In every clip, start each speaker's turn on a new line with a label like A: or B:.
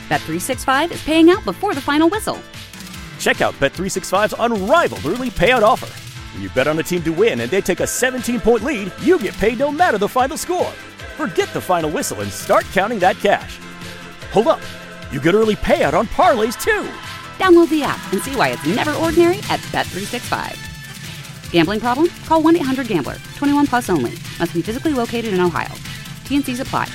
A: Bet365 is paying out before the final whistle.
B: Check out Bet365's unrivaled early payout offer. When you bet on a team to win and they take a 17-point lead, you get paid no matter the final score. Forget the final whistle and start counting that cash. Hold up. You get early payout on parlays, too.
A: Download the app and see why it's never ordinary at Bet365. Gambling problem? Call 1-800-GAMBLER. 21 plus only. Must be physically located in Ohio. T&Cs apply.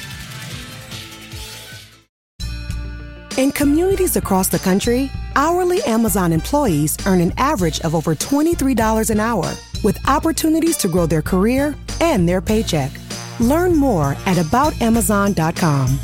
C: In communities across the country, hourly Amazon employees earn an average of over $23 an hour, with opportunities to grow their career and their paycheck. Learn more at aboutamazon.com.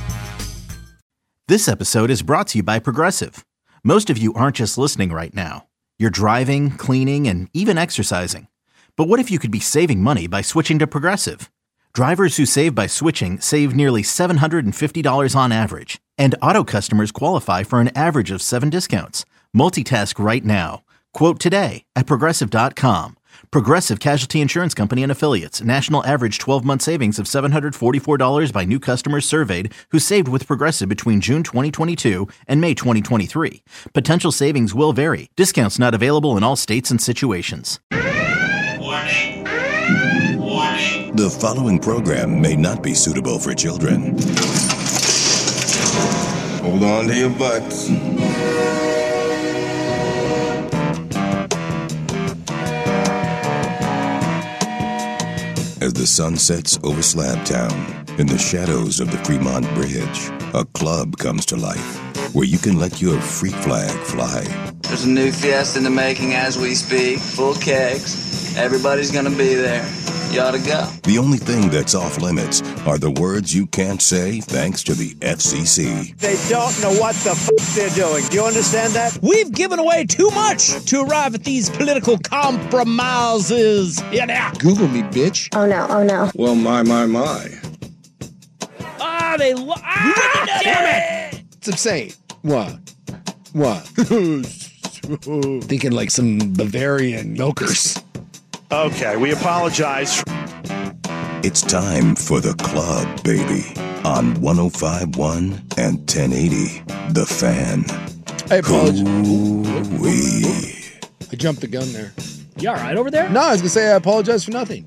D: This episode is brought to you by Progressive. Most of you aren't just listening right now. You're driving, cleaning, and even exercising. But what if you could be saving money by switching to Progressive? Drivers who save by switching save nearly $750 on average. And auto customers qualify for an average of 7 discounts. Multitask right now. Quote today at Progressive.com. Progressive Casualty Insurance Company and Affiliates. National average 12-month savings of $744 by new customers surveyed who saved with Progressive between June 2022 and May 2023. Potential savings will vary. Discounts not available in all states and situations.
E: Warning. Warning. The following program may not be suitable for children. Hold on to your butts. As the sun sets over Slabtown, in the shadows of the Fremont Bridge, a club comes to life where you can let your freak flag fly.
F: There's a new fiesta in the making as we speak, full kegs. Everybody's gonna be there. You ought to go.
E: The only thing that's off limits are the words you can't say thanks to the FCC.
G: They don't know what the they're doing. Do you understand that?
H: We've given away too much to arrive at these political compromises. Yeah.
I: Google me, bitch.
J: Oh, no. Oh, no.
I: Well, my.
H: Damn it!
I: It's insane. What? Thinking like some Bavarian milkers.
G: Okay, we apologize.
E: It's time for the club, baby, on 105.1 and 1080, The Fan.
I: I apologize.
E: Ooh-wee.
I: I jumped the gun there.
H: You all right over there?
I: No, I was going to say I apologize for nothing.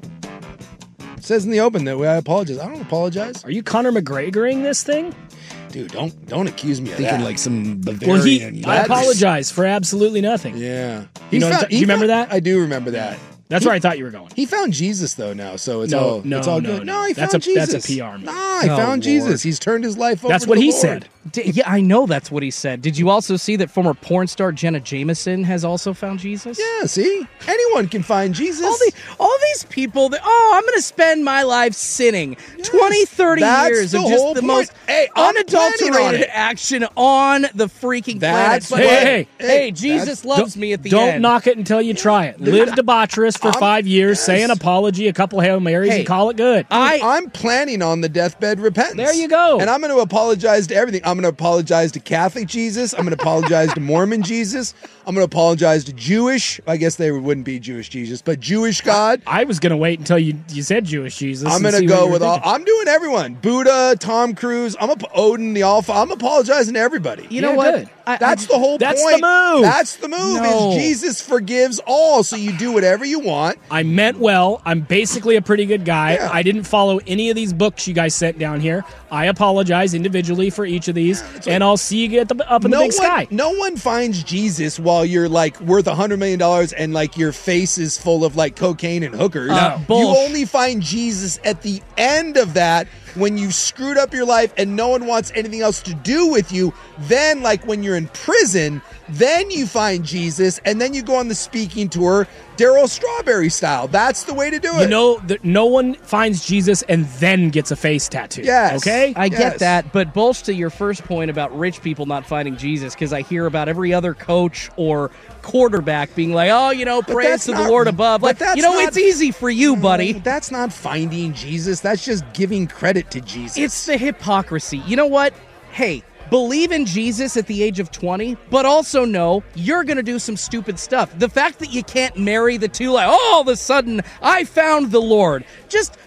I: It says in the open that way I apologize. I don't apologize.
H: Are you Conor McGregoring this thing?
I: Dude, don't accuse me of thinking like some
H: Well,
I: Bavarian.
H: I apologize for absolutely nothing.
I: Yeah.
H: Do you remember that?
I: I do remember that.
H: That's where I thought you were going.
I: He found Jesus though now, so it's all good. No, he found
H: Jesus.
I: Jesus.
H: That's a PR move.
I: No, he found Jesus. He's turned his life over.
H: That's
I: to
H: what
I: the
H: he
I: Lord.
H: said.
K: Yeah, I know that's what he said. Did you also see that former porn star Jenna Jameson has also found Jesus?
I: Yeah, see? Anyone can find Jesus.
K: All these people that, I'm going to spend my life sinning. Yes. 20, 30 years of just the most unadulterated action on the freaking planet. Hey, Jesus loves me at the end.
H: Don't knock it until you try it. Live debaucherous for 5 years, say an apology, a couple Hail Marys, and call it good.
I: I'm planning on the deathbed repentance.
H: There you go.
I: And I'm going to apologize to everything. I'm going to apologize to Catholic Jesus. I'm going to apologize to Mormon Jesus. I'm going to apologize to Jewish. I guess they wouldn't be Jewish Jesus, but Jewish God.
H: I was going to wait until you said Jewish Jesus.
I: I'm going to go with all. I'm doing everyone. Buddha, Tom Cruise. Odin, the Alpha. I'm apologizing to everybody.
K: You know what?
I: Good. That's the whole point.
H: That's the move.
I: That's the move.
K: No.
I: Is Jesus forgives all, so you do whatever you want.
H: I meant well. I'm basically a pretty good guy.
I: Yeah.
H: I didn't follow any of these books you guys sent down here. I apologize individually for each of these, and I'll see you up in the big sky.
I: No one finds Jesus while you're like worth $100 million and like your face is full of like cocaine and hookers. You only find Jesus at the end of that when you've screwed up your life and no one wants anything else to do with you. Then, like when you're in prison, then you find Jesus, and then you go on the speaking tour, Daryl Strawberry style. That's the way to do it.
H: You know, no one finds Jesus and then gets a face tattoo.
I: Yes.
H: Okay?
K: I get that, but Bolsh, to your first point about rich people not finding Jesus, because I hear about every other coach or quarterback being like, praise to the Lord above. Like, it's easy for you, buddy.
I: That's not finding Jesus. That's just giving credit to Jesus.
K: It's the hypocrisy. You know what? Hey, believe in Jesus at the age of 20, but also know you're going to do some stupid stuff. The fact that you can't marry the two, like, all of a sudden, I found the Lord. Just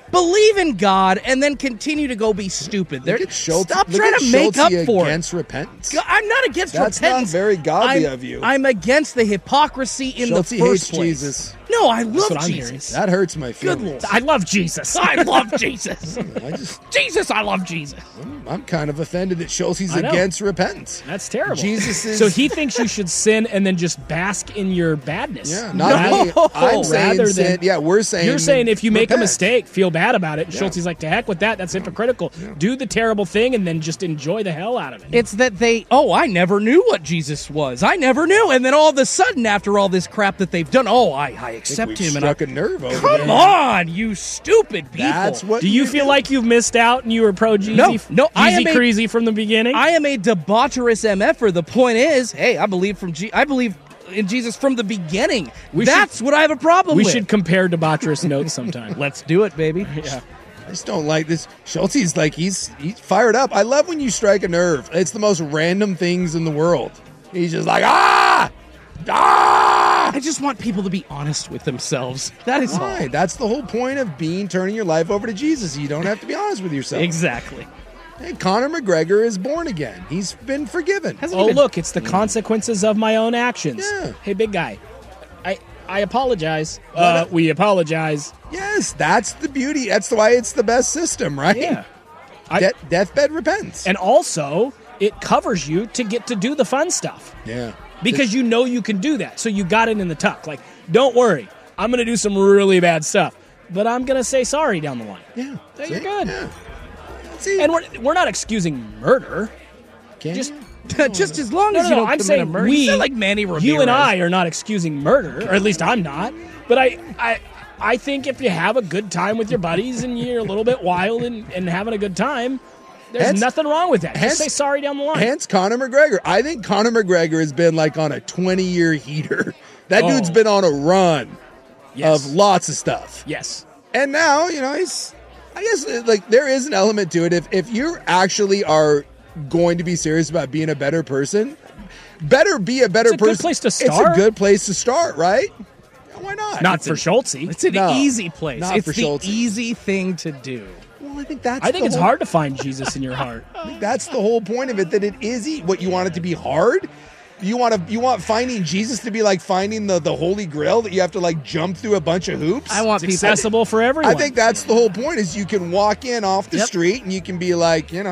K: believe in God, and then continue to go be stupid. Stop trying to make up for
I: against repentance.
K: I'm not against repentance.
I: That's not very godly of you.
K: I'm against the hypocrisy in
I: Schultz
K: the first
I: hates
K: place.
I: Jesus.
K: No, I love Jesus.
I: That hurts my feelings.
K: Good Lord.
H: I love Jesus.
K: I love Jesus. I love Jesus.
I: I'm kind of offended that Schultz is against repentance.
H: That's terrible.
I: Jesus is...
H: So he thinks you should sin and then just bask in your badness.
I: Yeah, not me. I'm saying sin. Yeah, we're saying...
H: You're saying if you make a mistake, feel bad about it. And Schultz is like, to heck with that. That's hypocritical. Yeah. Do the terrible thing and then just enjoy the hell out of it.
K: It's that I never knew what Jesus was. I never knew. And then all of a sudden, after all this crap that they've done, I accept him. And
I: a nerve over
K: Come on, you stupid people.
I: That's what
H: do you feel like you've missed out and you were pro-Jeezy?
K: No, I am
H: crazy from the beginning?
K: I am a debaucherous MFer. The point is, hey, I believe in Jesus from the beginning. That's what I have a problem with.
H: We should compare debaucherous notes sometime.
K: Let's do it, baby.
H: Yeah.
I: I just don't like this. Schultz is like, he's fired up. I love when you strike a nerve. It's the most random things in the world. He's just like,
K: I just want people to be honest with themselves. That is all.
I: That's the whole point of turning your life over to Jesus. You don't have to be honest with yourself.
K: Exactly.
I: Hey, Conor McGregor is born again. He's been forgiven.
H: Look, it's the consequences of my own actions.
I: Yeah.
H: Hey, big guy, I apologize. We apologize.
I: Yes, that's the beauty. That's why it's the best system, right?
H: Yeah.
I: Deathbed repentance.
H: And also, it covers you to get to do the fun stuff.
I: Yeah.
H: Because you know you can do that. So you got it in the tuck. Like, don't worry. I'm going to do some really bad stuff. But I'm going to say sorry down the line.
I: Yeah.
H: So you're good.
I: Yeah. See?
H: And we're not excusing murder.
K: Just as long as you don't commit a murder.
H: We,
K: like Manny Ramirez.
H: You and I are not excusing murder, or at least I'm not. But I think if you have a good time with your buddies and you're a little bit wild and having a good time, there's nothing wrong with that. Just say sorry down the line.
I: Hence Conor McGregor. I think Conor McGregor has been like on a 20-year heater. That dude's been on a run of lots of stuff.
H: Yes.
I: And now, he's... I guess like there is an element to it. If you actually are going to be serious about being a better person, better be a better person.
H: It's a good place to start.
I: It's a good place to start, right? Why not?
H: Not for Schultz.
K: It's an easy place.
I: It's
K: the easy thing to do.
I: Well, I think
H: it's hard to find Jesus in your heart.
I: I think that's the whole point of it. That it is what you want it to be hard. You want finding Jesus to be like finding the Holy Grail that you have to like jump through a bunch of hoops.
K: I want
H: it's accessible for everyone.
I: I think that's the whole point. Is you can walk in off the street and you can be like, hey,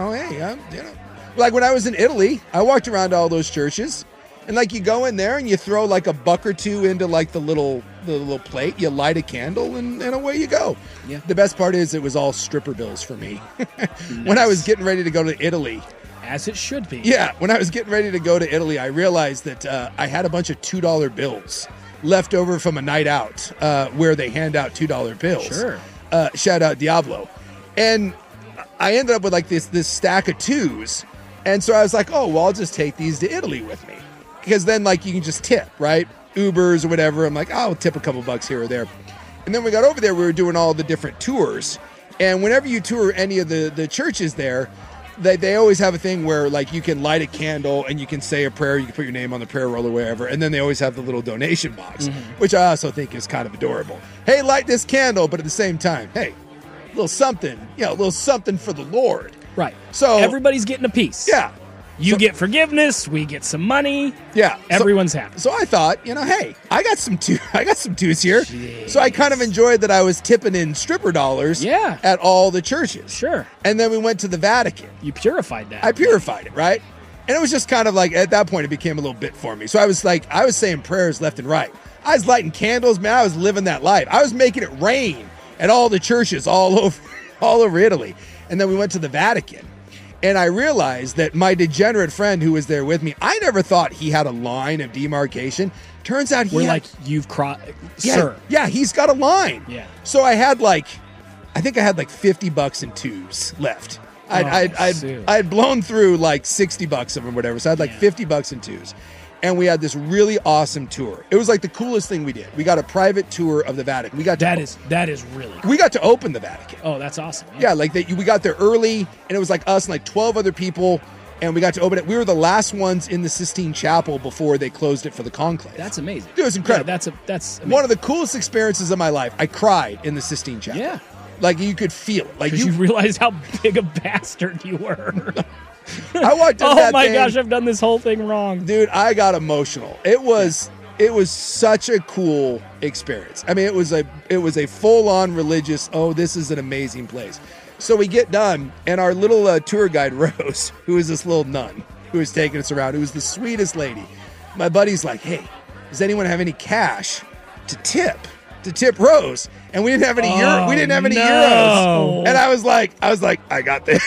I: like when I was in Italy, I walked around all those churches, and like you go in there and you throw like a buck or two into like the little plate, you light a candle, and away you go.
K: Yeah.
I: The best part is it was all stripper bills for me. When I was getting ready to go to Italy.
H: As it should be.
I: Yeah, when I was getting ready to go to Italy, I realized that I had a bunch of $2 bills left over from a night out where they hand out $2 bills.
H: Sure.
I: Shout out Diablo. And I ended up with like this stack of twos. And so I was like, I'll just take these to Italy with me. Because then like you can just tip, right? Ubers or whatever. I'm like, I'll tip a couple bucks here or there. And then we got over there, we were doing all the different tours. And whenever you tour any of the churches there, they always have a thing where like you can light a candle and you can say a prayer, you can put your name on the prayer roll or wherever, and then they always have the little donation box, which I also think is kind of adorable. Hey, light this candle, but at the same time, hey, a little something for the Lord.
H: Right.
I: So
H: everybody's getting a piece.
I: Yeah.
H: You get forgiveness, we get some money.
I: Yeah.
H: Everyone's happy.
I: So I thought, hey, I got some twos here.
H: Jeez.
I: So I kind of enjoyed that I was tipping in stripper dollars at all the churches.
H: Sure.
I: And then we went to the Vatican.
H: You purified that.
I: I purified it, right? And it was just kind of like, at that point, it became a little bit for me. So I was saying prayers left and right. I was lighting candles, man. I was living that life. I was making it rain at all the churches all over Italy. And then we went to the Vatican. And I realized that my degenerate friend who was there with me, I never thought he had a line of demarcation. Turns out
H: you've crossed,
I: sir. Yeah, he's got a line.
H: Yeah.
I: So I think I had like $50 in twos left. I'd blown through like $60 of them or whatever. So I had like $50 in twos. And we had this really awesome tour. It was like the coolest thing we did. We got a private tour of the Vatican.
H: That is really cool.
I: We got to open the Vatican.
H: Oh, that's awesome.
I: Yeah, like we got there early, and it was like us and like 12 other people, and we got to open it. We were the last ones in the Sistine Chapel before they closed it for the conclave.
H: That's amazing.
I: Dude, it was incredible.
H: Yeah, that's amazing.
I: One of the coolest experiences of my life. I cried in the Sistine Chapel.
H: Yeah.
I: Like, you could feel it. Like,
H: you realized how big a bastard you were.
I: I walked in
H: oh my gosh, I've done this whole thing wrong.
I: Dude, I got emotional. It was such a cool experience. I mean, it was a full-on religious, this is an amazing place. So we get done, and our little tour guide, Rose, who is this little nun who was taking us around, who was the sweetest lady. My buddy's like, hey, does anyone have any cash to tip Rose? And we didn't have any euros. And I was like, I got this.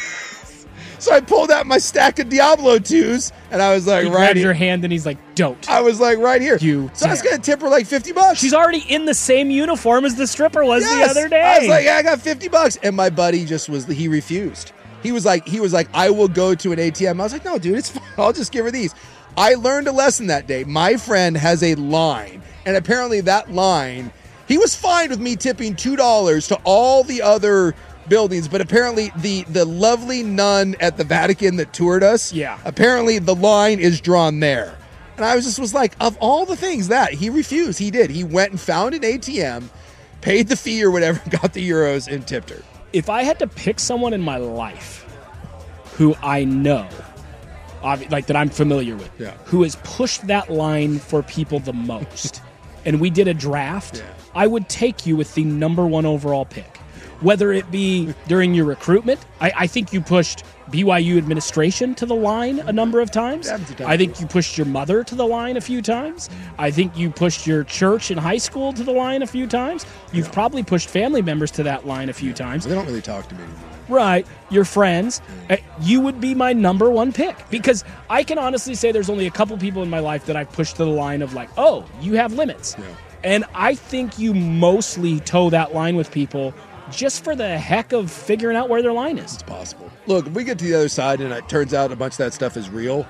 I: So I pulled out my stack of Diablo 2s, and I was like,
H: he grabbed your hand, and he's like, don't.
I: I was like, right here. So I was going to tip her like $50.
H: She's already in the same uniform as the stripper was the other day.
I: I was like, I got $50. And my buddy he refused. He was like, I will go to an ATM. I was like, no, dude, it's fine. I'll just give her these. I learned a lesson that day. My friend has a line, and apparently that line, he was fine with me tipping $2 to all the other buildings, but apparently the lovely nun at the Vatican that toured us, apparently the line is drawn there. And I was like, of all the things that he refused, he did. He went and found an ATM, paid the fee or whatever, got the euros, and tipped her.
H: If I had to pick someone in my life who I know, like that I'm familiar with, who has pushed that line for people the most, and we did a draft, I would take you with the number 1 overall pick. Whether it be during your recruitment, I think you pushed BYU administration to the line a number of times. I think you pushed your mother to the line a few times. I think you pushed your church in high school to the line a few times. You've probably pushed family members to that line a few times.
I: They don't really talk to me anymore.
H: Right, your friends. You would be my number 1 pick, because I can honestly say there's only a couple people in my life that I've pushed to the line of like, oh, you have limits. Yeah. And I think you mostly toe that line with people just for the heck of figuring out where their line is.
I: It's possible. Look, if we get to the other side and it turns out a bunch of that stuff is real,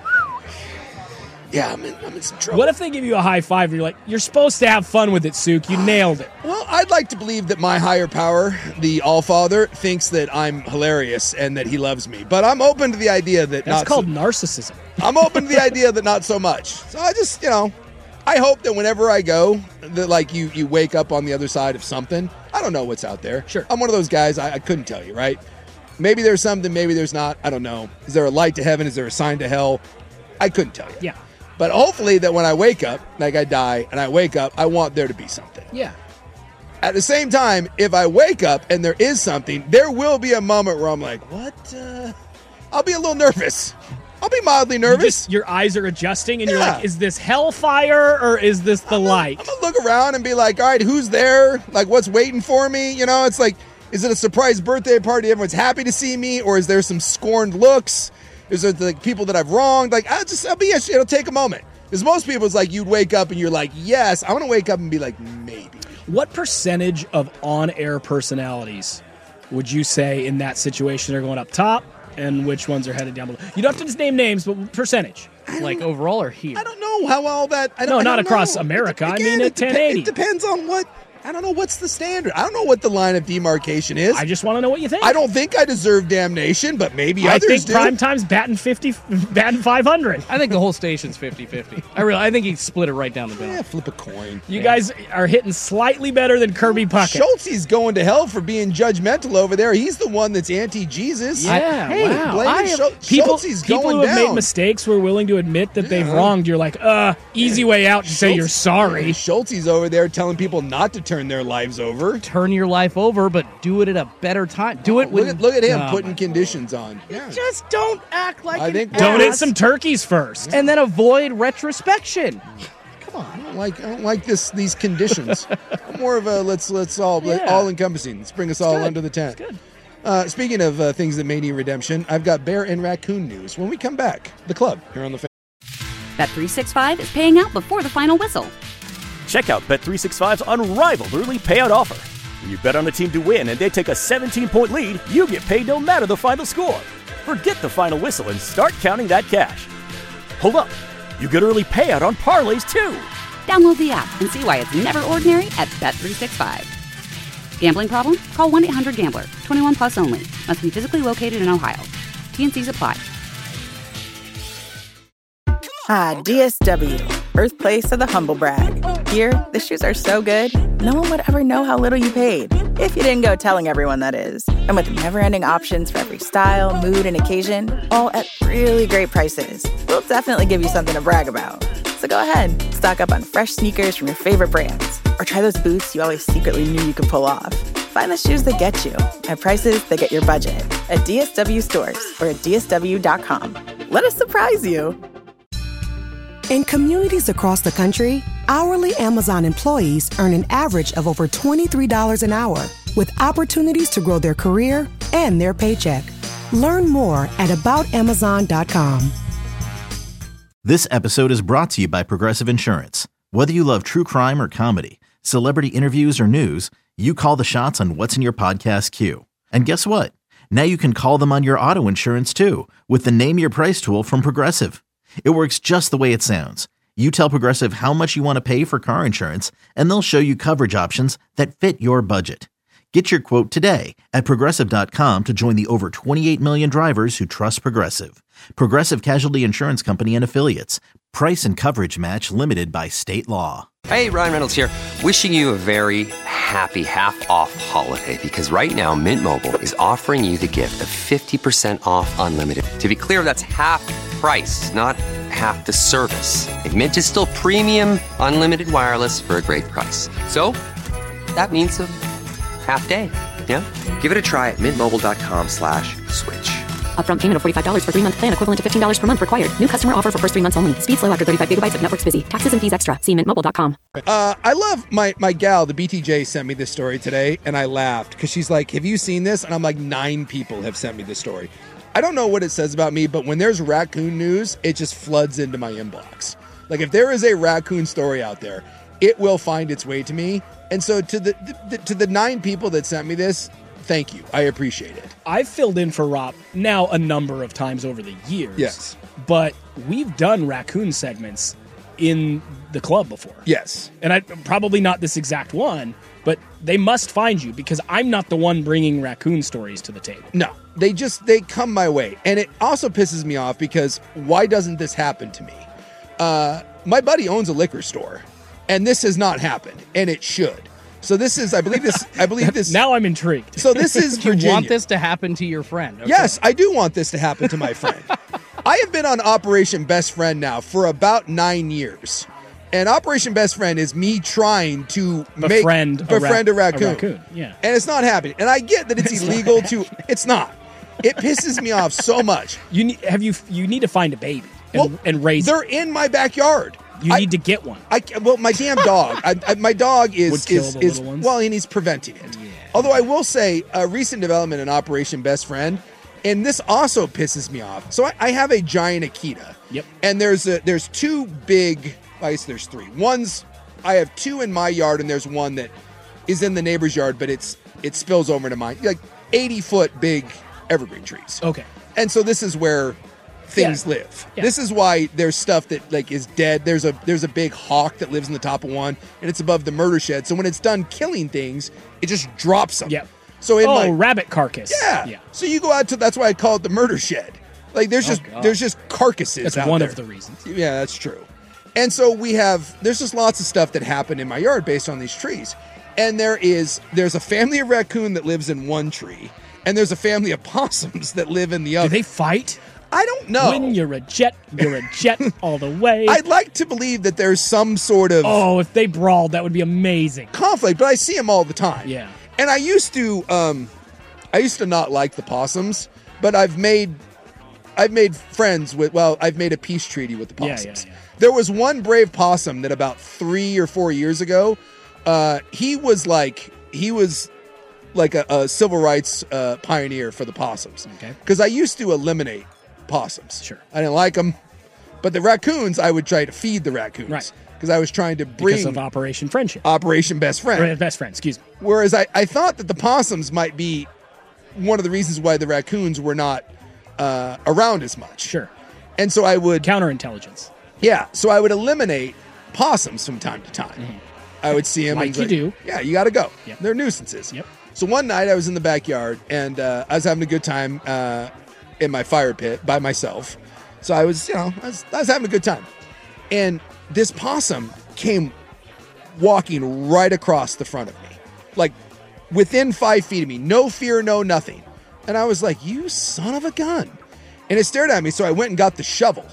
I: I'm in some trouble.
H: What if they give you a high five and you're like, you're supposed to have fun with it, Suk. You nailed it.
I: Well, I'd like to believe that my higher power, the All-Father, thinks that I'm hilarious and that he loves me. But I'm open to the idea that
H: That's called narcissism.
I: I'm open to the idea that not so much. So I just, I hope that whenever I go, that like you wake up on the other side of something. I don't know what's out there.
H: Sure.
I: I'm one of those guys, I couldn't tell you, right? Maybe there's something, maybe there's not. I don't know. Is there a light to heaven? Is there a sign to hell? I couldn't tell you.
H: Yeah.
I: But hopefully that when I wake up, like I die, and I wake up, I want there to be something.
H: Yeah.
I: At the same time, if I wake up and there is something, there will be a moment where I'm like, what? I'll be a little nervous. I'll be mildly nervous.
H: Your eyes are adjusting, and you're like, is this hellfire or is this the light?
I: I'm going to look around and be like, all right, who's there? Like, what's waiting for me? It's like, is it a surprise birthday party? Everyone's happy to see me? Or is there some scorned looks? Is there like people that I've wronged? Like, it'll take a moment. Because most people, it's like you'd wake up and you're like, yes. I want to wake up and be like, maybe.
H: What percentage of on-air personalities would you say in that situation are going up top? And which ones are headed down below? You don't have to just name names, but percentage.
K: Like overall or here?
I: I don't know how all that...
H: not across America. I mean at 1080.
I: It depends on what... I don't know what's the standard. I don't know what the line of demarcation is.
H: I just want to know what you think.
I: I don't think I deserve damnation, but maybe others do.
H: I think Prime Time's batting 500.
K: I think the whole station's 50-50. I think he split it right down the middle.
I: Yeah, flip a coin.
H: You guys are hitting slightly better than Kirby Puckett.
I: Schultze's going to hell for being judgmental over there. He's the one that's anti-Jesus.
H: Yeah,
I: wow. Schultze's
H: people
I: going
H: who have
I: down.
H: made mistakes were willing to admit that they've wronged. You're like, easy way out to say you're sorry.
I: Schultze's over there telling people not to turn their lives over.
K: Turn your life over, but do it at a better time. Do it with...
I: Look at him putting conditions on.
K: Yeah. Just don't act like
H: donate some turkeys first.
K: And then avoid retrospection.
I: Come on. I don't like these conditions. I'm more of a let's all encompassing. Let's bring us all under the tent. Speaking of things that may need redemption, I've got bear and raccoon news. When we come back, the club here on the...
A: Bet365 is paying out before the final whistle.
B: Check out Bet365's unrivaled early payout offer. When you bet on a team to win and they take a 17-point lead, you get paid no matter the final score. Forget the final whistle and start counting that cash. Hold up. You get early payout on parlays, too.
A: Download the app and see why it's never ordinary at Bet365. Gambling problem? Call 1-800-GAMBLER. 21 plus only. Must be physically located in Ohio. T&Cs apply.
J: DSW, birthplace of the humble brag. Here, the shoes are so good, no one would ever know how little you paid. If you didn't go telling everyone, that is. And with never-ending options for every style, mood, and occasion, all at really great prices, we'll definitely give you something to brag about. So go ahead, stock up on fresh sneakers from your favorite brands, or try those boots you always secretly knew you could pull off. Find the shoes that get you at prices that get your budget at DSW stores or at DSW.com. Let us surprise you.
C: In communities across the country, hourly Amazon employees earn an average of over $23 an hour, with opportunities to grow their career and their paycheck. Learn more at aboutamazon.com.
D: This episode is brought to you by Progressive Insurance. Whether you love true crime or comedy, celebrity interviews or news, you call the shots on what's in your podcast queue. And guess what? Now you can call them on your auto insurance too, with the Name Your Price tool from Progressive. It works just the way it sounds. You tell Progressive how much you want to pay for car insurance, and they'll show you coverage options that fit your budget. Get your quote today at Progressive.com to join the over 28 million drivers who trust Progressive. Progressive Casualty Insurance Company and Affiliates. Price and coverage match limited by state law.
L: Hey, Ryan Reynolds here. Wishing you a very happy half-off holiday, because right now Mint Mobile is offering you the gift of 50% off unlimited. To be clear, that's half price, not half the service. And Mint is still premium unlimited wireless for a great price. So that means a half day. Yeah? Give it a try at mintmobile.com/switch.
M: Upfront payment of $45 for 3-month plan, equivalent to $15 per month required. New customer offer for first 3 months only. Speed slow after 35 gigabytes if network's busy. Taxes and fees extra. See mintmobile.com.
I: I love my gal, the BTJ, sent me this story today, and I laughed because she's like, have you seen this? And I'm like, 9 people have sent me this story. I don't know what it says about me, but when there's raccoon news, it just floods into my inbox. Like, if there is a raccoon story out there, it will find its way to me. And so to the 9 people that sent me this, thank you. I appreciate it.
H: I've filled in for Rob now a number of times over the years.
I: Yes.
H: But we've done raccoon segments in the club before.
I: Yes.
H: And probably not this exact one, but they must find you because I'm not the one bringing raccoon stories to the table.
I: No. They come my way. And it also pisses me off because why doesn't this happen to me? My buddy owns a liquor store, and this has not happened, and it should. So this is, I believe this.
H: Now I'm intrigued.
I: So this is Virginia.
K: You want this to happen to your friend? Okay.
I: Yes, I do want this to happen to my friend. I have been on Operation Best Friend now for about 9 years. And Operation Best Friend is me trying to befriend a raccoon.
H: Yeah.
I: And it's not happening. And I get that it's illegal to. It's not. It pisses me off so much.
H: You need to find a baby and raise
I: they're
H: it.
I: In my backyard.
H: You need to get one.
I: Well, my damn dog. My dog
H: would kill the little ones.
I: Well, and he's preventing it. Yeah. Although I will say, a recent development in Operation Best Friend, and this also pisses me off. So I have a giant Akita.
H: Yep.
I: And there's 2 big. I guess there's 3. I have 2 in my yard, and there's one that is in the neighbor's yard, but it spills over into mine. Like 80-foot big evergreen trees.
H: Okay.
I: And so this is where things live. Yeah. This is why there's stuff that like is dead. There's a big hawk that lives in the top of one, and it's above the murder shed. So when it's done killing things, it just drops them.
H: Yep.
I: So
H: rabbit carcass.
I: Yeah. So you go out to, that's why I call it the murder shed. Like there's just carcasses.
H: That's
I: out
H: one
I: there.
H: of the reasons.
I: Yeah, that's true. And so there's just lots of stuff that happened in my yard based on these trees. And there's a family of raccoon that lives in one tree, and there's a family of possums that live in the other.
H: Do they fight?
I: I don't know.
H: When you're a jet all the way.
I: I'd like to believe that there's some sort of...
H: Oh, if they brawled, that would be amazing.
I: Conflict, but I see them all the time.
H: Yeah.
I: And I used to not like the possums, but I've made friends with... Well, I've made a peace treaty with the possums. Yeah. There was one brave possum that about 3 or 4 years ago, he was like a civil rights pioneer for the possums.
H: Okay.
I: Because I used to eliminate possums.
H: Sure.
I: I didn't like them. But the raccoons, I would try to feed the raccoons.
H: Right.
I: Because I was trying to bring...
H: Because of Operation Friendship.
I: Operation Best Friend.
H: Best Friend, excuse me.
I: Whereas I thought that the possums might be one of the reasons why the raccoons were not around as much.
H: Sure.
I: And so I would...
H: Counterintelligence.
I: Yeah. So I would eliminate possums from time to time. Mm-hmm. I would see them.
H: Like you do.
I: Yeah, you got to go.
H: Yep.
I: They're nuisances.
H: Yep.
I: So one night I was in the backyard, and I was having a good time in my fire pit by myself. So I was having a good time. And this possum came walking right across the front of me, like within 5 feet of me, no fear, no nothing. And I was like, you son of a gun. And it stared at me, so I went and got the shovel.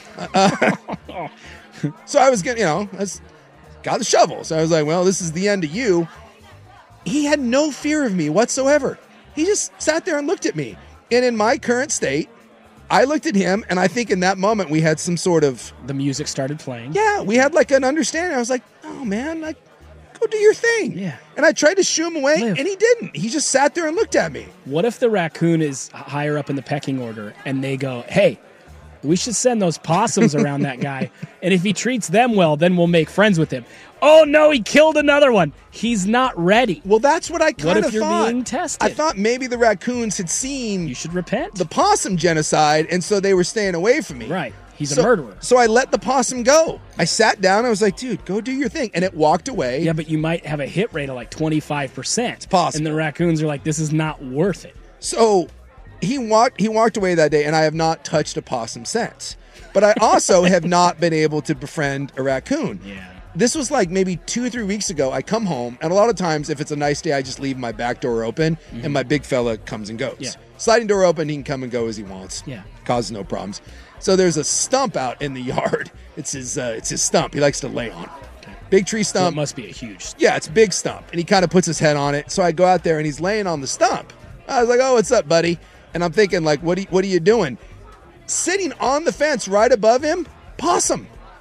I: So I was going to, got the shovel. So I was like, well, this is the end of you. He had no fear of me whatsoever. He just sat there and looked at me. And in my current state, I looked at him, and I think in that moment we had some sort of...
H: The music started playing.
I: Yeah, we had like an understanding. I was like, oh, man, like, go do your thing.
H: Yeah.
I: And I tried to shoo him away, and he didn't. He just sat there and looked at me.
H: What if the raccoon is higher up in the pecking order, and they go, hey, we should send those possums around that guy, and if he treats them well, then we'll make friends with him. Oh, no, he killed another one. He's not ready.
I: Well, that's what I kind of thought.
H: What if you're being tested?
I: I thought maybe the raccoons had seen...
H: You should repent.
I: ...the possum genocide, and so they were staying away from me.
H: Right. He's a murderer.
I: So I let the possum go. I sat down. I was like, dude, go do your thing. And it walked away.
H: Yeah, but you might have a hit rate of like 25%.
I: It's possible.
H: And the raccoons are like, this is not worth it.
I: So he walked away that day, and I have not touched a possum since. But I also have not been able to befriend a raccoon.
H: Yeah.
I: This was like maybe 2 or 3 weeks ago. I come home, and a lot of times if it's a nice day, I just leave my back door open, and my big fella comes and goes.
H: Yeah.
I: Sliding door open, he can come and go as he wants.
H: Yeah.
I: Causes no problems. So there's a stump out in the yard. It's his stump. He likes to lay on it.
H: Okay.
I: Big tree stump.
H: So it must be a huge stump.
I: Yeah, it's a big stump. And he kind of puts his head on it. So I go out there, and he's laying on the stump. I was like, oh, what's up, buddy? And I'm thinking, like, what are you doing? Sitting on the fence right above him, possum.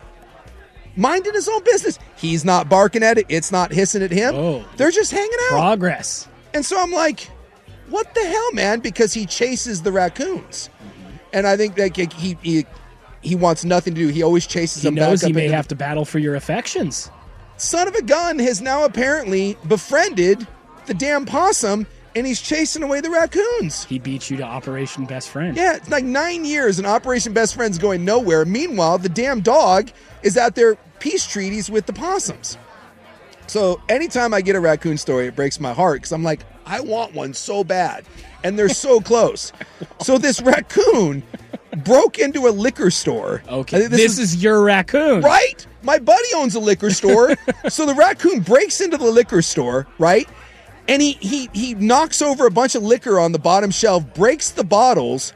I: Minding his own business. He's not barking at it. It's not hissing at him.
H: Oh,
I: they're just hanging out.
H: Progress.
I: And so I'm like, what the hell, man? Because he chases the raccoons. And I think that he wants nothing to do. He always chases them back up.
H: He knows he may have to battle for your affections.
I: Son of a gun has now apparently befriended the damn possum, and he's chasing away the raccoons.
H: He beat you to Operation Best Friend.
I: Yeah, it's like 9 years, and Operation Best Friend's going nowhere. Meanwhile, the damn dog is out there peace treaties with the possums. So anytime I get a raccoon story, it breaks my heart, because I'm like, I want one so bad, and they're so close. So this raccoon broke into a liquor store.
H: Okay, this is your raccoon.
I: Right? My buddy owns a liquor store. So the raccoon breaks into the liquor store, right? And he knocks over a bunch of liquor on the bottom shelf, breaks the bottles,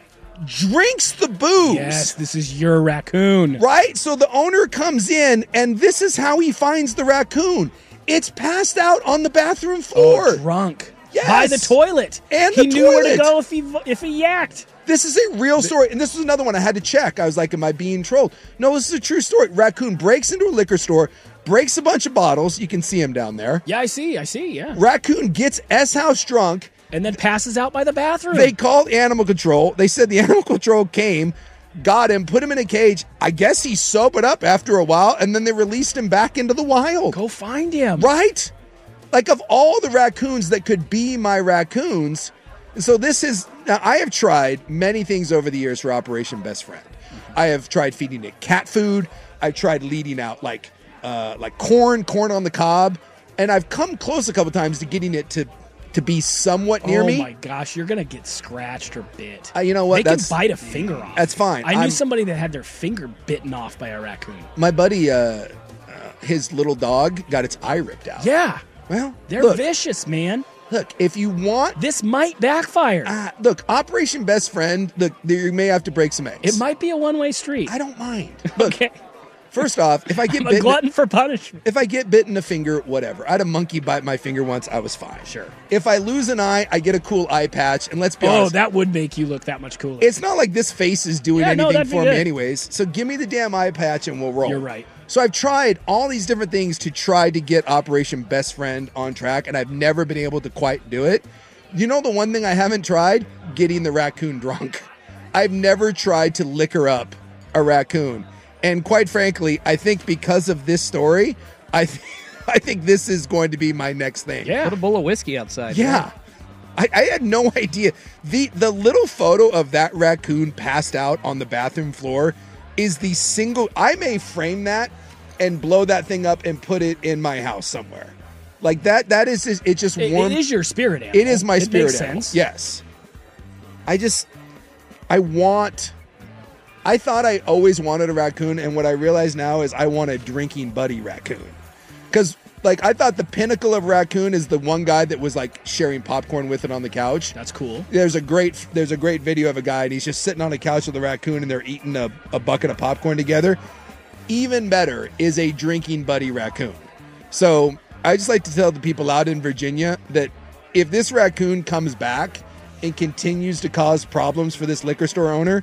I: drinks the booze.
H: Yes, this is your raccoon.
I: Right? So the owner comes in, and this is how he finds the raccoon. It's passed out on the bathroom floor.
H: Oh, drunk.
I: Yes.
H: By the toilet.
I: And
H: he
I: the
H: knew
I: toilet.
H: where to go if he yacked.
I: This is a real story. And this is another one I had to check. I was like, am I being trolled? No, this is a true story. Raccoon breaks into a liquor store, breaks a bunch of bottles. You can see him down there.
H: Yeah, I see, yeah.
I: Raccoon gets S-House drunk.
H: And then passes out by the bathroom.
I: They called animal control. They said the animal control came, got him, put him in a cage. I guess he sobered up after a while, and then they released him back into the wild.
H: Go find him.
I: Right? Like, of all the raccoons that could be my raccoons, so this is, now I have tried many things over the years for Operation Best Friend. I have tried feeding it cat food. I've tried leading out like corn on the cob, and I've come close a couple times to getting it to be somewhat near me.
H: Oh my gosh, you're gonna get scratched or bit.
I: You know what?
H: They can bite a finger off.
I: That's fine.
H: I knew somebody that had their finger bitten off by a raccoon.
I: My buddy, his little dog got its eye ripped out.
H: Yeah.
I: Well,
H: they're vicious, man.
I: Look, if you want...
H: This might backfire.
I: Look, Operation Best Friend, look, you may have to break some eggs.
H: It might be a one-way street.
I: I don't mind. Look,
H: okay.
I: First off, if I get
H: I'm a glutton for punishment.
I: If I get bitten in a finger, whatever. I had a monkey bite my finger once. I was fine.
H: Sure.
I: If I lose an eye, I get a cool eye patch. And let's be honest.
H: Oh, that would make you look that much cooler.
I: It's not like this face is doing anything for me
H: good.
I: anyways. So give me the damn eye patch and we'll roll.
H: You're right.
I: So I've tried all these different things to try to get Operation Best Friend on track, and I've never been able to quite do it. You know the one thing I haven't tried? Getting the raccoon drunk. I've never tried to liquor up a raccoon. And quite frankly, I think because of this story, I think this is going to be my next thing.
K: Yeah. Put a bowl of whiskey outside.
I: Yeah. I had no idea. The little photo of that raccoon passed out on the bathroom floor is the single... I may frame that and blow that thing up and put it in my house somewhere. Like that is just... It just warms...
H: It is your spirit animal.
I: It is my spirit
H: makes
I: animal.
H: Sense.
I: Yes. I thought I always wanted a raccoon, and what I realize now is I want a drinking buddy raccoon. Because, like, I thought the pinnacle of raccoon is the one guy that was, like, sharing popcorn with it on the couch.
H: That's cool.
I: There's a great video of a guy, and he's just sitting on a couch with a raccoon, and they're eating a bucket of popcorn together. Even better is a drinking buddy raccoon. So I just like to tell the people out in Virginia that if this raccoon comes back and continues to cause problems for this liquor store owner,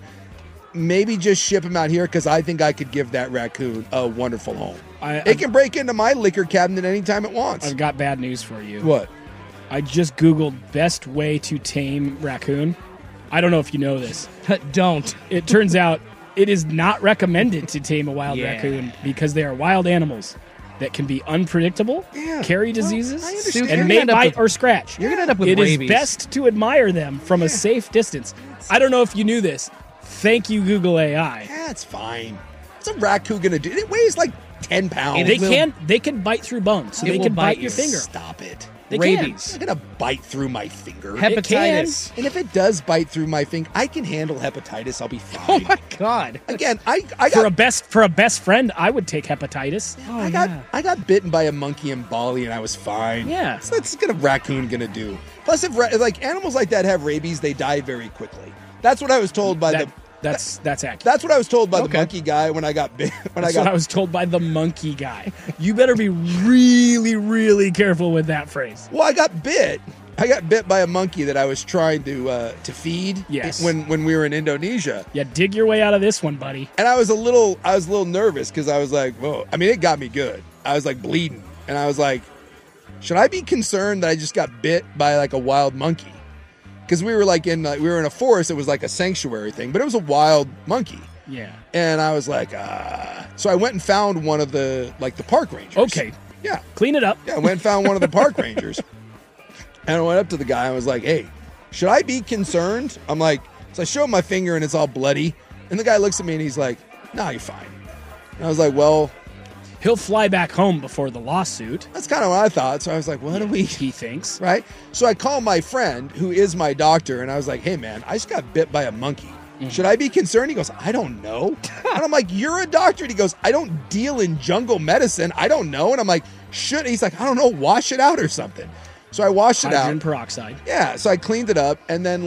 I: maybe just ship him out here, because I think I could give that raccoon a wonderful home. It can break into my liquor cabinet anytime it wants.
H: I've got bad news for you.
I: What?
H: I just Googled best way to tame raccoon. I don't know if you know this.
K: Don't.
H: It turns out it is not recommended to tame a wild raccoon because they are wild animals that can be unpredictable, carry diseases, and may bite or scratch.
K: You're going to end up with
H: rabies.
K: rabies.
H: It is best to admire them from a safe distance. I don't know if you knew this. Thank you, Google AI.
I: Yeah, it's fine. What's a raccoon going to do? It weighs like 10 pounds.
H: They can bite through bones, so they can bite your finger.
I: Stop it.
H: They
K: rabies.
I: It's going to bite through my finger.
K: Hepatitis.
I: And if it does bite through my finger, I can handle hepatitis. I'll be fine.
K: Oh my God.
I: Again, I got
H: for a best friend, I would take hepatitis.
I: I got bitten by a monkey in Bali and I was fine.
H: Yeah.
I: So that's what a raccoon going to do. Plus, if like animals like that have rabies, they die very quickly. That's what I was told by
H: That's accurate.
I: That's what I was told by the monkey guy when I got bit.
H: What I was told by the monkey guy. You better be really, really careful with that phrase.
I: Well, I got bit. I got bit by a monkey that I was trying to feed.
H: Yes.
I: When we were in Indonesia.
H: Yeah, dig your way out of this one, buddy.
I: And I was a little nervous because I was like, whoa. I mean, it got me good. I was like bleeding, and I was like, should I be concerned that I just got bit by like a wild monkey? Because we were in a forest. It was like a sanctuary thing, but it was a wild monkey.
H: Yeah.
I: And I was like, So I went and found one of the park rangers.
H: Okay.
I: Yeah.
H: Clean it up.
I: Yeah, I went and found one of the park rangers. And I went up to the guy and was like, hey, should I be concerned? I'm like, so I show him my finger and it's all bloody. And the guy looks at me and he's like, nah, you're fine. And I was like, well,
H: he'll fly back home before the lawsuit.
I: That's kind of what I thought. So I was like, what do we...
H: He thinks.
I: Right? So I call my friend, who is my doctor, and I was like, hey, man, I just got bit by a monkey. Should I be concerned? He goes, I don't know. And I'm like, you're a doctor. And he goes, I don't deal in jungle medicine. I don't know. And I'm like, should... He's like, I don't know, wash it out or something. So I washed it out.
H: Hydrogen peroxide.
I: Yeah, so I cleaned it up, and then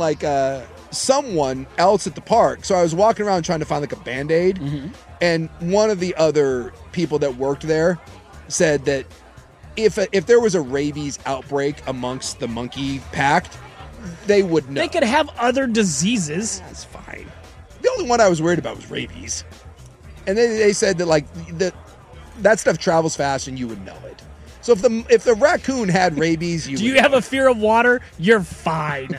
I: someone else at the park. So I was walking around trying to find like a Band-Aid, and one of the other people that worked there said that if there was a rabies outbreak amongst the monkey pack, they would know.
H: They could have other diseases.
I: That's fine. The only one I was worried about was rabies, and they said that that stuff travels fast and you would know it. So if the raccoon had rabies,
H: do you have a fear of water? You're fine.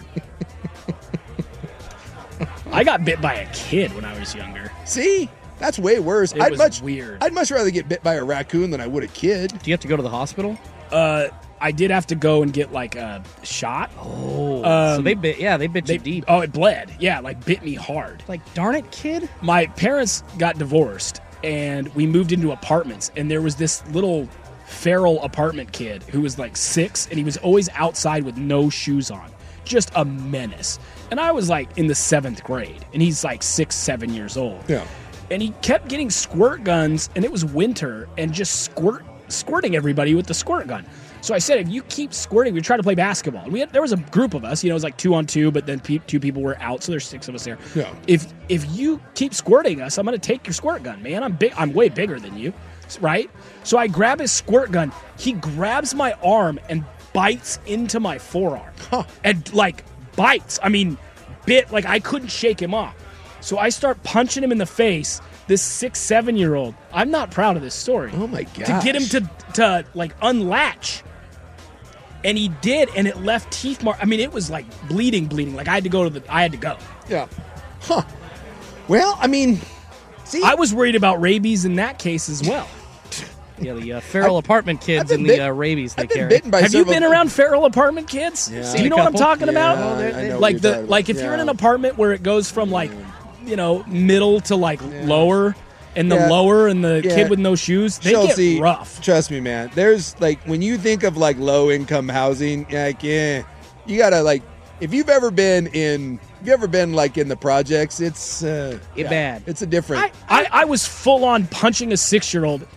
H: I got bit by a kid when I was younger.
I: See? That's way worse.
H: It was weird.
I: I'd much rather get bit by a raccoon than I would a kid.
K: Do you have to go to the hospital?
H: I did have to go and get like a shot.
K: Oh, so they bit you deep.
H: Oh, it bled. Yeah, like bit me hard.
K: Like, darn it, kid.
H: My parents got divorced and we moved into apartments, and there was this little feral apartment kid who was like 6, and he was always outside with no shoes on. Just a menace. And I was like in the 7th grade, and he's like 6, 7 years old.
I: Yeah.
H: And he kept getting squirt guns, and it was winter, and just squirting everybody with the squirt gun. So I said, if you keep squirting, we try to play basketball. And there was a group of us, it was like 2-on-2, but then 2 people were out, so there's 6 of us there.
I: Yeah.
H: If you keep squirting us, I'm going to take your squirt gun, man. I'm way bigger than you, right? So I grab his squirt gun. He grabs my arm and bites into my forearm. And bites. I mean, bit, like I couldn't shake him off. So I start punching him in the face, this 6, 7-year-old. I'm not proud of this story.
I: Oh my gosh.
H: To get him to unlatch. And he did, and it left teeth marks. I mean, it was like bleeding. Like I had to go.
I: Yeah. Huh. Well, I mean, see,
H: I was worried about rabies in that case as well.
K: Yeah, the feral apartment kids and the rabies they carry.
H: Have you been around feral apartment kids?
I: Yeah.
H: Do you know what I'm talking about?
I: I know
H: if you're in an apartment where it goes from middle to lower, and the lower and the kid with no shoes, they get rough.
I: Trust me, man. There's when you think of low income housing, you gotta if you've ever been in the projects, it's
K: bad.
I: It's a different.
H: I was full on punching a 6-year-old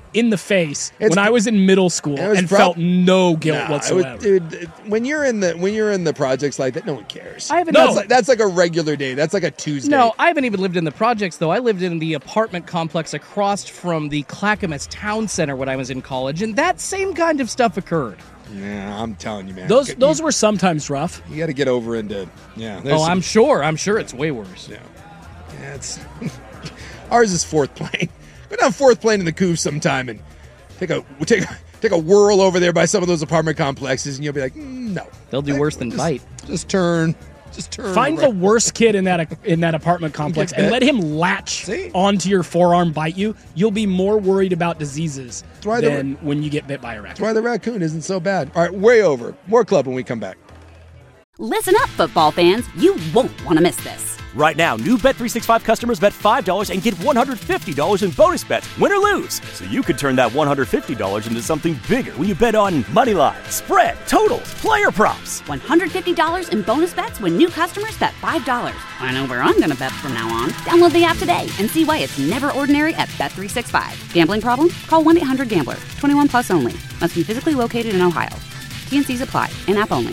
H: in the face when I was in middle school and felt no guilt whatsoever.
I: Dude, when you're in the projects like that, no one cares. That's like a regular day. That's like a Tuesday.
K: No, I haven't even lived in the projects, though. I lived in the apartment complex across from the Clackamas Town Center when I was in college, and that same kind of stuff occurred.
I: Yeah, I'm telling you, man.
H: Those were sometimes rough.
I: You got to get over into,
K: I'm sure it's way worse.
I: Yeah, it's ours is fourth plane. Go down fourth plane in the Couve sometime and take a whirl over there by some of those apartment complexes, and you'll be like, no.
K: They'll do worse than bite.
I: Just turn.
H: Find the worst kid in that apartment complex and let him latch onto your forearm, bite you. You'll be more worried about diseases than when you get bit by a raccoon.
I: That's why the raccoon isn't so bad. All right, way over. More club when we come back.
A: Listen up, football fans. You won't want to miss this.
B: Right now, new Bet365 customers bet $5 and get $150 in bonus bets, win or lose. So you could turn that $150 into something bigger when you bet on money line, spread, totals, player props.
A: $150 in bonus bets when new customers bet $5. I know where I'm going to bet from now on. Download the app today and see why it's never ordinary at Bet365. Gambling problem? Call 1-800-GAMBLER. 21 plus only. Must be physically located in Ohio. T&Cs apply. In-app only.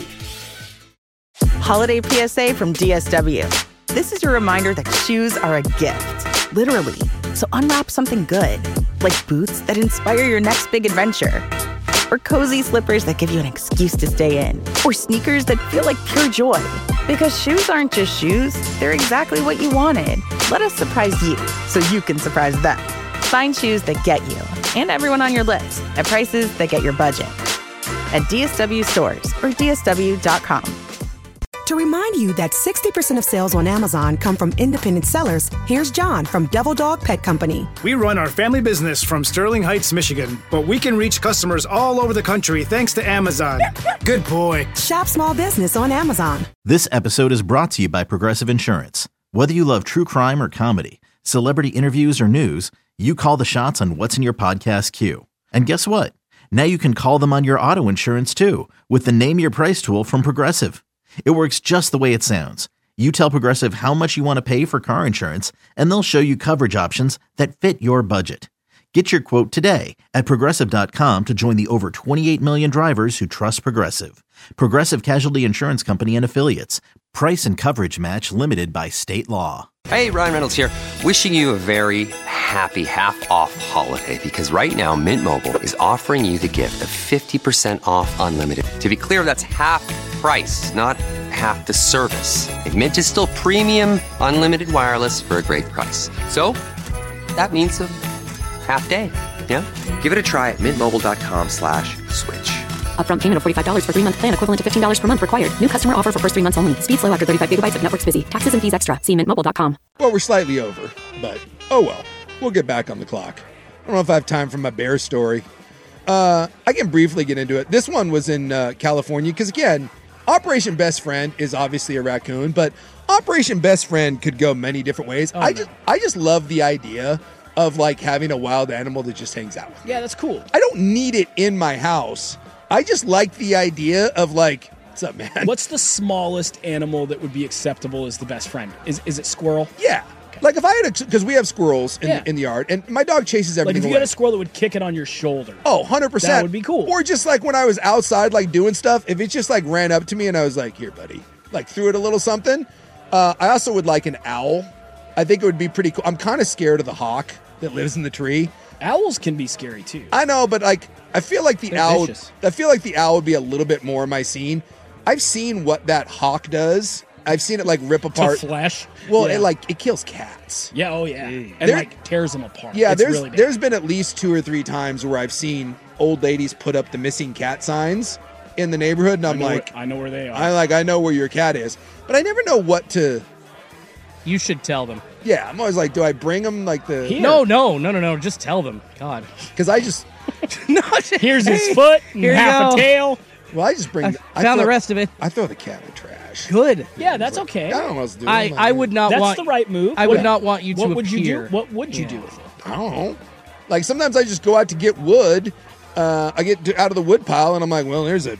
J: Holiday PSA from DSW. This is your reminder that shoes are a gift, literally. So unwrap something good, like boots that inspire your next big adventure, or cozy slippers that give you an excuse to stay in, or sneakers that feel like pure joy. Because shoes aren't just shoes, they're exactly what you wanted. Let us surprise you so you can surprise them. Find shoes that get you and everyone on your list at prices that get your budget. At DSW stores or DSW.com.
C: To remind you that 60% of sales on Amazon come from independent sellers, here's John from Devil Dog Pet Company.
N: We run our family business from Sterling Heights, Michigan, but we can reach customers all over the country thanks to Amazon. Good boy.
C: Shop small business on Amazon.
D: This episode is brought to you by Progressive Insurance. Whether you love true crime or comedy, celebrity interviews or news, you call the shots on what's in your podcast queue. And guess what? Now you can call them on your auto insurance too with the Name Your Price tool from Progressive. It works just the way it sounds. You tell Progressive how much you want to pay for car insurance, and they'll show you coverage options that fit your budget. Get your quote today at Progressive.com to join the over 28 million drivers who trust Progressive. Progressive Casualty Insurance Company and Affiliates. Price and coverage match limited by state law.
L: Hey, Ryan Reynolds here. Wishing you a very happy half-off holiday because right now Mint Mobile is offering you the gift of 50% off unlimited. To be clear, that's half price, not half the service. Mint is still premium unlimited wireless for a great price. So that means a half day. Yeah? Give it a try at mintmobile.com/switch.
M: Upfront payment of $45 for 3-month plan, equivalent to $15 per month required. New customer offer for first 3 months only. Speed slow after 35 gigabytes if network's busy. Taxes and fees extra. See mintmobile.com.
I: Well, we're slightly over, but oh well. We'll get back on the clock. I don't know if I have time for my bear story. I can briefly get into it. This one was in California because, again, Operation Best Friend is obviously a raccoon, but Operation Best Friend could go many different ways. I just love the idea of like having a wild animal that just hangs out with me.
H: Yeah, that's cool.
I: I don't need it in my house. I just like the idea of like, what's up, man?
H: What's the smallest animal that would be acceptable as the best friend? Is it squirrel?
I: Yeah. Okay. Like if I had because we have squirrels in the yard, and my dog chases everything
H: Like if you had a squirrel that would kick it on your shoulder.
I: Oh, 100%.
H: That would be cool.
I: Or just like when I was outside like doing stuff, if it just like ran up to me and I was like, here, buddy, like threw it a little something. I also would like an owl. I think it would be pretty cool. I'm kind of scared of the hawk that lives in the tree.
H: Owls can be scary too.
I: I know, but like I feel like the owl would be a little bit more in my scene. I've seen what that hawk does. I've seen it like rip apart
H: flesh.
I: Well, yeah. it kills cats.
H: Yeah, oh yeah, and like tears them apart.
I: Yeah,
H: it's really bad.
I: There's been at least 2 or 3 times where I've seen old ladies put up the missing cat signs in the neighborhood, and I'm like,
H: I know where they are.
I: I know where your cat is, but I never know what to.
K: You should tell them.
I: Yeah, I'm always like, do I bring them like the?
K: Here. No. Just tell them. God,
I: because I just.
H: Here's his foot, and half a tail.
I: Well, I just bring.
K: I found the rest of it.
I: I throw the cat in the trash.
K: Good.
H: Yeah, that's okay.
I: I don't know what to do.
K: I would not
H: that's
K: want.
H: That's the right move.
K: I would not want you to.
H: What would
K: appear.
H: you do? What would you do with it?
I: I don't know. Like sometimes I just go out to get wood. I get out of the wood pile, and I'm like, well, there's a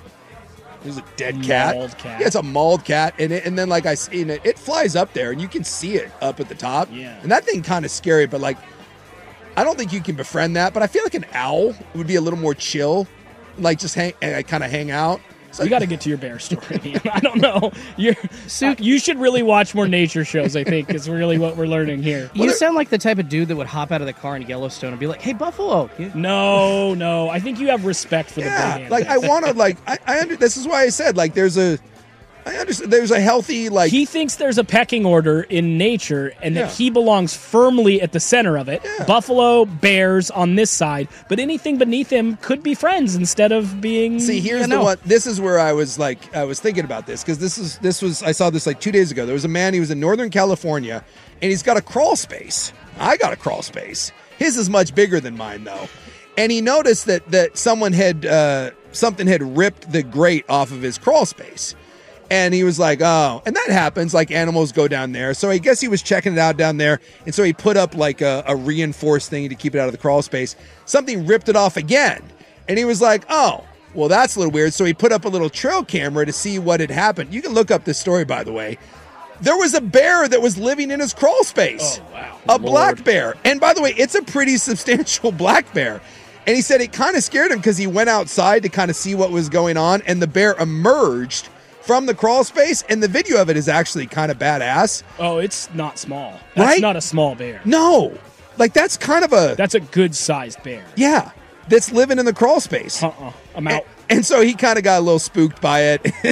I: dead cat.
H: Mauled cat.
I: Yeah, it's a mauled cat, and then like I see it flies up there, and you can see it up at the top.
H: Yeah.
I: And that thing kind of scary, but like I don't think you can befriend that, but I feel like an owl would be a little more chill, like just kind of hang out.
H: So we got to get to your bear story. I don't know. You should really watch more nature shows, I think, is really what we're learning here.
K: You sound like the type of dude that would hop out of the car in Yellowstone and be like, hey, buffalo.
H: No. I think you have respect for the big animals.
I: Like, I want to, this is why I said, like, I understand there's a healthy, like...
H: He thinks there's a pecking order in nature and that he belongs firmly at the center of it. Yeah. Buffalo, bears on this side, but anything beneath him could be friends instead of being...
I: See, here's the one. This is where I was thinking about this, because this was I saw this like 2 days ago. There was a man, he was in Northern California, and he's got a crawl space. I got a crawl space. His is much bigger than mine, though. And he noticed that someone had, something had ripped the grate off of his crawl space. And he was like, oh, and that happens, like animals go down there. So I guess he was checking it out down there. And so he put up like a reinforced thing to keep it out of the crawl space. Something ripped it off again. And he was like, oh, well, that's a little weird. So he put up a little trail camera to see what had happened. You can look up this story, by the way. There was a bear that was living in his crawl space.
H: Oh, wow.
I: A black bear. And by the way, it's a pretty substantial black bear. And he said it kind of scared him because he went outside to kind of see what was going on. And the bear emerged from the crawl space, and the video of it is actually kind of badass.
H: Oh, it's not small. That's not a small bear.
I: No. Like, that's kind of
H: That's a good-sized bear.
I: Yeah. That's living in the crawl space.
H: I'm out.
I: And so he kind of got a little spooked by it.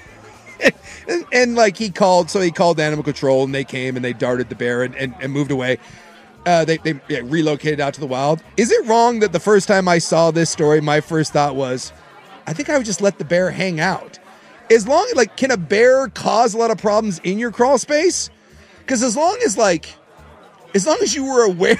I: and like, he called animal control, and they came, and they darted the bear and moved away. They relocated out to the wild. Is it wrong that the first time I saw this story, my first thought was, I think I would just let the bear hang out? As long as, like, can a bear cause a lot of problems in your crawl space? Because as long as you were aware,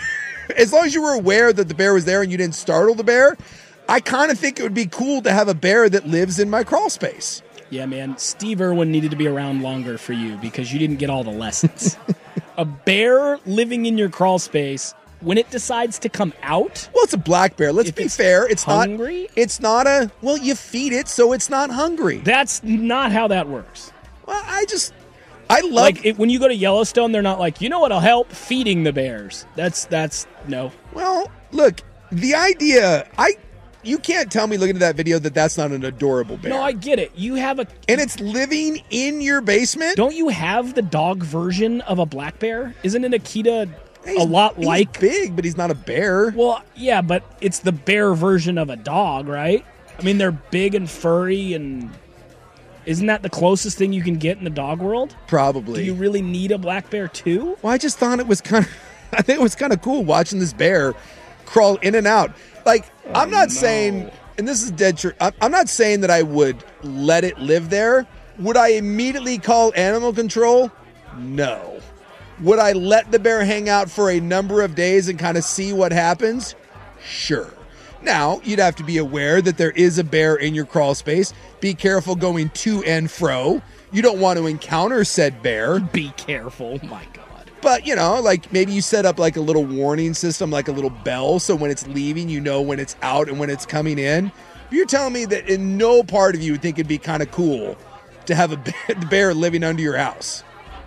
I: that the bear was there and you didn't startle the bear, I kind of think it would be cool to have a bear that lives in my crawl space.
H: Yeah, man. Steve Irwin needed to be around longer for you because you didn't get all the lessons. A bear living in your crawl space, when it decides to come out...
I: Well, it's a black bear. Let's be fair. It's
H: hungry?
I: Well, you feed it so it's not hungry.
H: That's not how that works.
I: Well, I love...
H: Like, when you go to Yellowstone, they're not like, you know what'll help? Feeding the bears. That's no.
I: Well, look, the idea... You can't tell me looking at that video that that's not an adorable bear.
H: No, I get it. You have a...
I: And it's living in your basement?
H: Don't you have the dog version of a black bear? Isn't it Akita... He's
I: big, but he's not a bear.
H: Well, yeah, but it's the bear version of a dog, right? I mean, they're big and furry, and isn't that the closest thing you can get in the dog world?
I: Probably.
H: Do you really need a black bear too?
I: Well, I just thought it was kind of... I think it was kind of cool watching this bear crawl in and out. Like, I'm not saying, and this is dead true, I'm not saying that I would let it live there. Would I immediately call animal control? No. Would I let the bear hang out for a number of days and kind of see what happens? Sure. Now, you'd have to be aware that there is a bear in your crawl space. Be careful going to and fro. You don't want to encounter said bear.
H: Be careful. Oh my God.
I: But, like maybe you set up like a little warning system, like a little bell, so when it's leaving, you know when it's out and when it's coming in. You're telling me that in no part of you would think it'd be kind of cool to have a bear living under your house.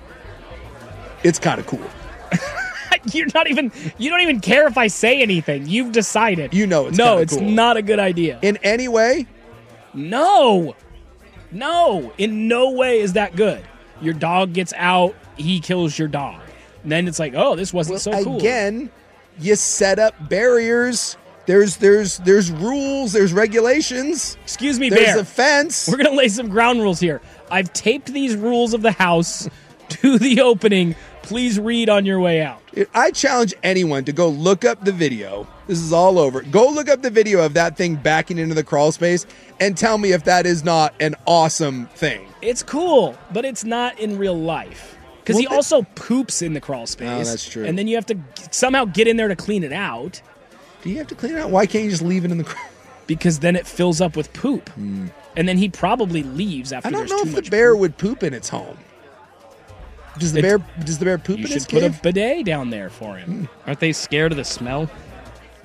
I: It's kind of cool.
H: You don't even care if I say anything. You've decided.
I: You know it's
H: No,
I: kinda
H: it's
I: cool.
H: not a good idea.
I: In any way?
H: No, in no way is that good. Your dog gets out, he kills your dog. And then it's like, oh, this wasn't so cool.
I: Again, you set up barriers. There's rules, there's regulations.
H: Excuse me,
I: there's
H: Bear.
I: a fence.
H: We're going to lay some ground rules here. I've taped these rules of the house to the opening. Please read on your way out.
I: I challenge anyone to go look up the video. This is all over. Go look up the video of that thing backing into the crawl space and tell me if that is not an awesome thing.
H: It's cool, but it's not in real life. Because he also poops in the crawl space.
I: Oh, that's true.
H: And then you have to somehow get in there to clean it out.
I: Do you have to clean it out? Why can't you just leave it in the crawl?
H: Because then it fills up with poop. And then he probably leaves after there's too much.
I: I don't know if the bear would poop in its home. Does the bear poop in his cave?
H: You should put a bidet down there for him.
K: Aren't they scared of the smell?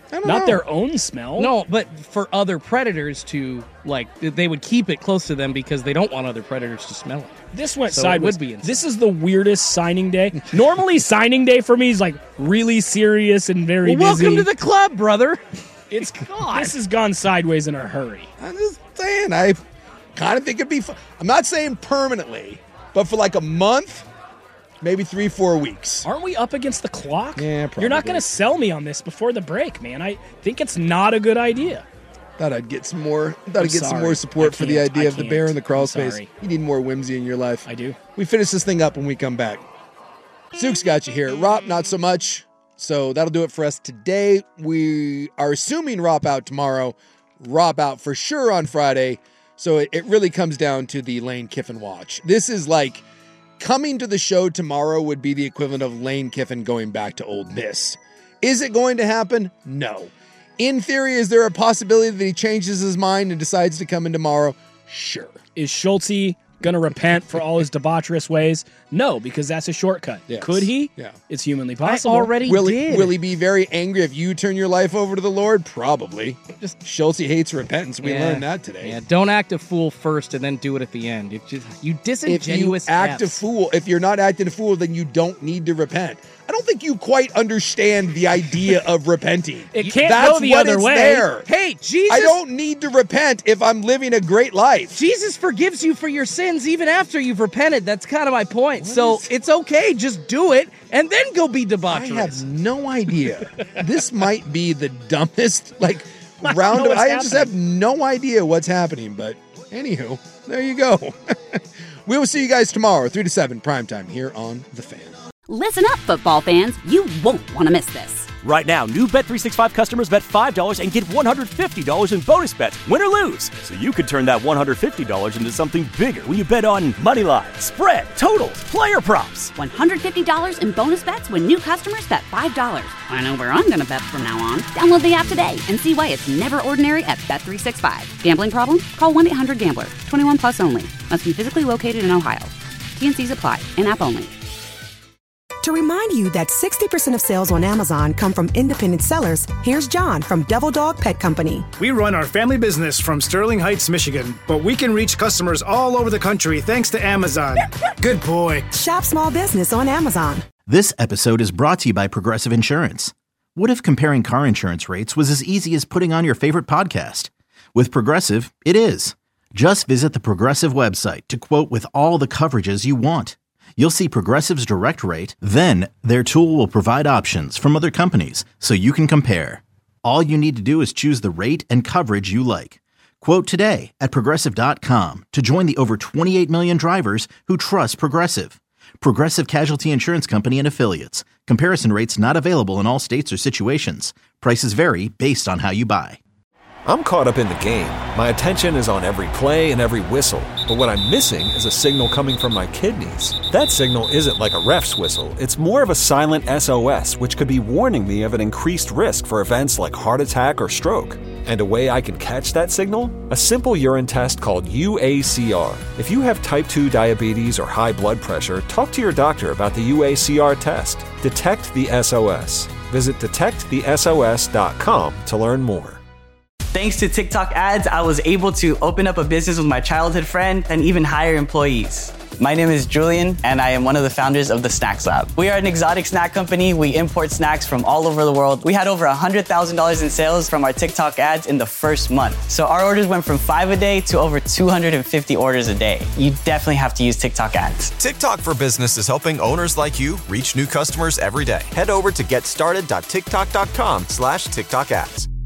H: Not their own smell.
K: No, but for other predators to, they would keep it close to them because they don't want other predators to smell it.
H: This went sideways. This is the weirdest signing day. Normally, signing day for me is really serious and very busy.
K: Welcome to the club, brother.
H: This has gone sideways in a hurry.
I: I'm just saying, I kind of think it'd be fun. I'm not saying permanently, but for a month, maybe 3-4 weeks.
H: Aren't we up against the clock?
I: Yeah, probably.
H: You're not going to sell me on this before the break, man. I think it's not a good idea.
I: Thought I'd get some more. Some more support for the idea of the bear in the crawl space. You need more whimsy in your life.
H: I do.
I: We finish this thing up when we come back. Zook's got you here. Rop, not so much. So that'll do it for us today. We are assuming Rop out tomorrow. Rop out for sure on Friday. So it really comes down to the Lane Kiffin watch. This is coming to the show tomorrow would be the equivalent of Lane Kiffin going back to Ole Miss. Is it going to happen? No. In theory, is there a possibility that he changes his mind and decides to come in tomorrow? Sure.
H: Is Schulte going to repent for all his debaucherous ways? No, because that's a shortcut.
I: Yes.
H: Could he?
I: Yeah.
H: It's humanly possible.
K: I already did.
I: Will he be very angry if you turn your life over to the Lord? Probably. Just Schulte hates repentance. We learned that today.
K: Yeah, don't act a fool first and then do it at the end. You disingenuous
I: If you act a fool, if you're not acting a fool, then you don't need to repent. I don't think you quite understand the idea of repenting.
H: It can't go the other way.
I: There.
K: Hey, Jesus!
I: I don't need to repent if I'm living a great life.
K: Jesus forgives you for your sins even after you've repented. That's kind of my point. It's okay. Just do it and then go be debaucherous.
I: I have no idea. This might be the dumbest round. I just have no idea what's happening. But anywho, there you go. We will see you guys tomorrow, 3 to 7 primetime here on The Fan.
A: Listen up, football fans. You won't want to miss this.
B: Right now, new Bet365 customers bet $5 and get $150 in bonus bets, win or lose. So you could turn that $150 into something bigger when you bet on money line, spread, totals, player props.
A: $150 in bonus bets when new customers bet $5. I know where I'm going to bet from now on. Download the app today and see why it's never ordinary at Bet365. Gambling problem? Call 1-800-GAMBLER. 21 plus only. Must be physically located in Ohio. T&Cs apply. In-app only.
C: To remind you that 60% of sales on Amazon come from independent sellers, here's John from Devil Dog Pet Company.
N: We run our family business from Sterling Heights, Michigan, but we can reach customers all over the country thanks to Amazon. Good boy.
C: Shop small business on Amazon.
D: This episode is brought to you by Progressive Insurance. What if comparing car insurance rates was as easy as putting on your favorite podcast? With Progressive, it is. Just visit the Progressive website to quote with all the coverages you want. You'll see Progressive's direct rate, then their tool will provide options from other companies so you can compare. All you need to do is choose the rate and coverage you like. Quote today at Progressive.com to join the over 28 million drivers who trust Progressive. Progressive Casualty Insurance Company and Affiliates. Comparison rates not available in all states or situations. Prices vary based on how you buy.
O: I'm caught up in the game. My attention is on every play and every whistle. But what I'm missing is a signal coming from my kidneys. That signal isn't like a ref's whistle. It's more of a silent SOS, which could be warning me of an increased risk for events like heart attack or stroke. And a way I can catch that signal? A simple urine test called UACR. If you have type 2 diabetes or high blood pressure, talk to your doctor about the UACR test. Detect the SOS. Visit detectthesos.com to learn more.
P: Thanks to TikTok ads, I was able to open up a business with my childhood friend and even hire employees. My name is Julian, and I am one of the founders of the Snacks Lab. We are an exotic snack company. We import snacks from all over the world. We had over $100,000 in sales from our TikTok ads in the first month. So our orders went from 5 a day to over 250 orders a day. You definitely have to use TikTok ads.
Q: TikTok for Business is helping owners like you reach new customers every day. Head over to getstarted.tiktok.com/TikTok ads.